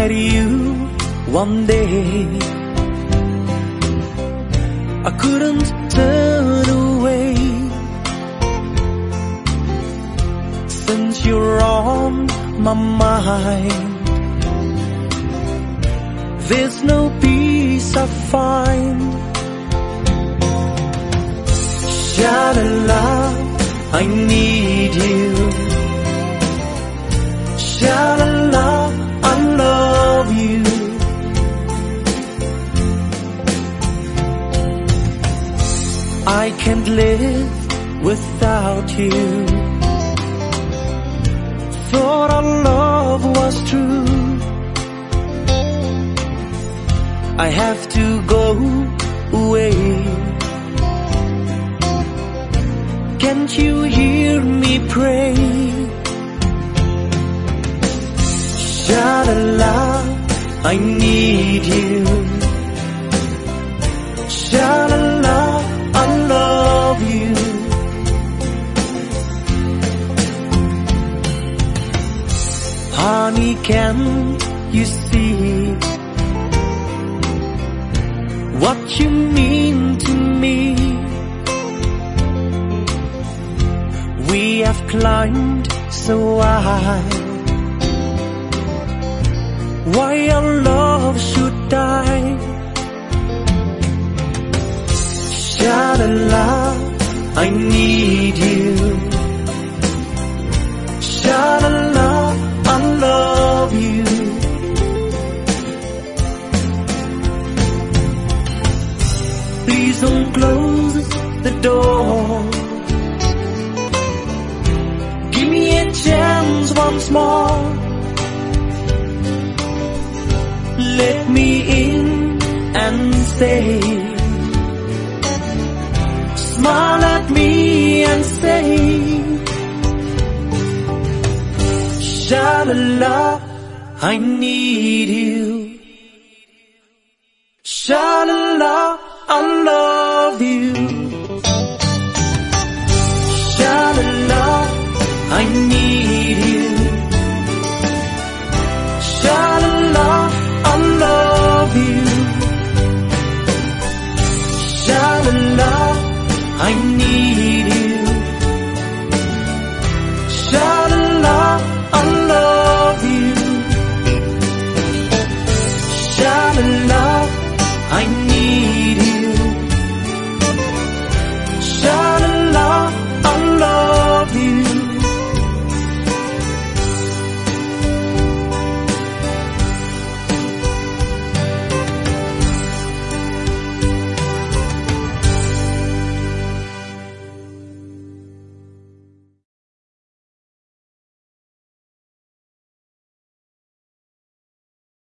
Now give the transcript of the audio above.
met you one day, I couldn't turn away. Since you're on my mind, there's no peace I find. Sha-la-la, I need you. Sha-la-la, I love you. I can't live without you. Thought our love was true. I have to go away. Can't you hear me pray? Sha-la-la, I need you. Sha-la-la, I love you. Honey, can't you see what you mean to me? We have climbed so high. Why our love should die? Sha-la-la, I need you. Sha-la-la, I love you. Please don't close the door. Give me a chance once more. Let me in and stay. Smile at me and say, sha-la-la, I need you. Sha-la-la, I love you. Sha-la-la, I need you. Sha-la-la, I love you. Sha-la-la, I need you.